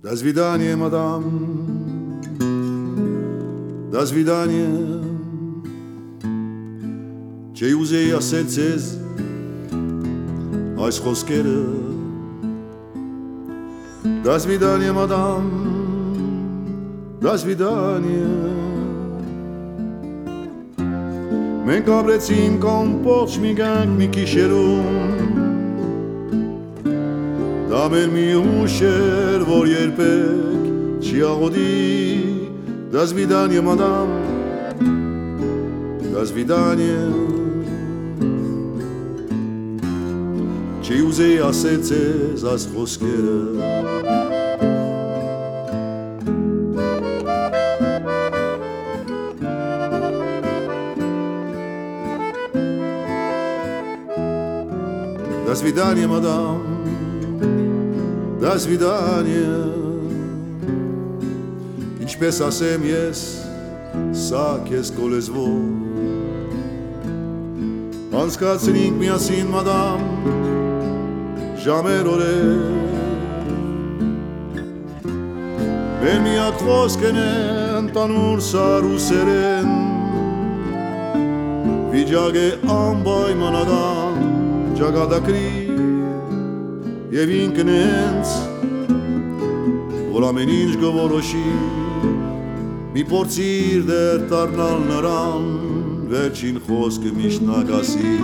До свидания, мадам. До свидания. Չէի ուզեի ասել ձեզ այս խոսքերը. До свидания, мадам. До свидания. Մենք ապրեցինք ամբողջ մի կյանք մի գիշերում. Դա մեր մի ուշ էր, որ երբեք չի աղոդի. До свидания, мадам. До свидания. Չի ուզեի ասել ձեզ այս խոսքերը. До свидания, мадам. До свидания. Ինչպես ասեմ ես, սա քեզ կոլեզվով. Անցկացրինք միասին, մադամ, ժամեր օրեր. Մեր միակ խոսքն է ընդանուր սար ու սերեն. Վիճակ է անպայմանական ճակատագրի և ինքն հենց որ ամեն ինչ կորոշի. Մի փորձիր դեռ դառնալ նրան, վերջին խոսքը միշտ նա կասի.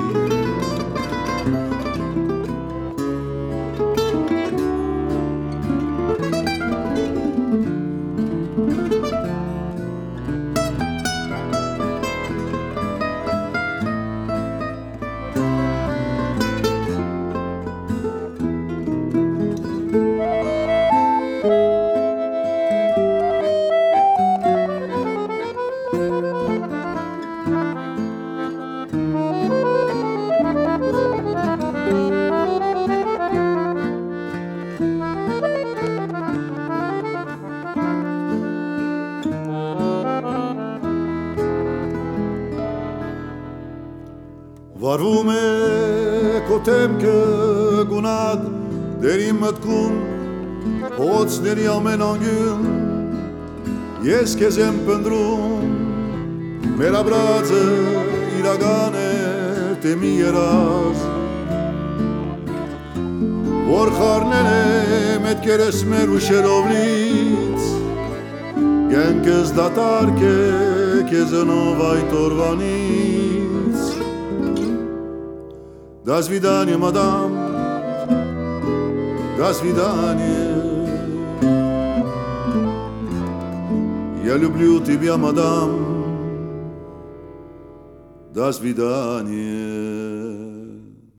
Վարվում է քո թեմքը գունատ դեր իմ մտքում փողոցների ամեն անկյուն ես քեզ եմ փնտրում մեր ապրածը իրական է թե մի երազ որ խառնել է մետքերս մեր ուշերով լից կյանքս դատարկ է քեզնով այդ օրվանից. До свидания, мадам. До свидания. Я люблю тебя, мадам. До свидания.